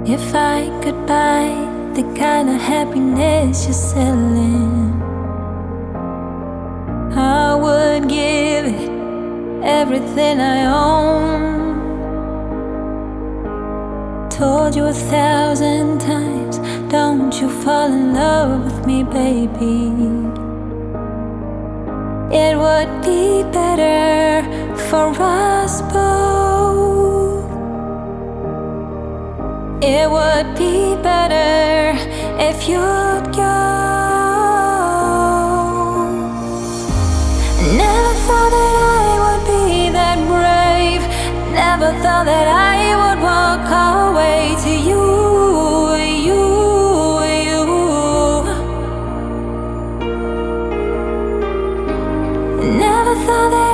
If I could buy the kind of happiness you're selling, I would give it everything I own. Told you 1,000 times, don't you fall in love with me, baby. It would be better for us both. It would be better if you'd go. Never thought that I would be that brave. Never thought that I would walk away to you. Never thought that